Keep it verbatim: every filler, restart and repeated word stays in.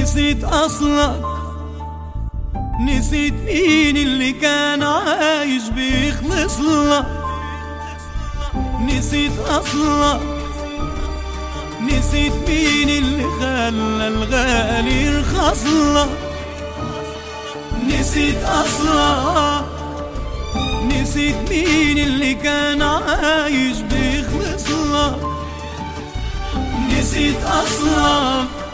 نسيت أصلك، نسيت مين اللي كان عايش بيخلص لك. نسيت أصلك، نسيت مين اللي خلى الغالي يرخص لك. نسيت أصلك، نسيت مين اللي كان عايش بيخلص لك. نسيت أصلك،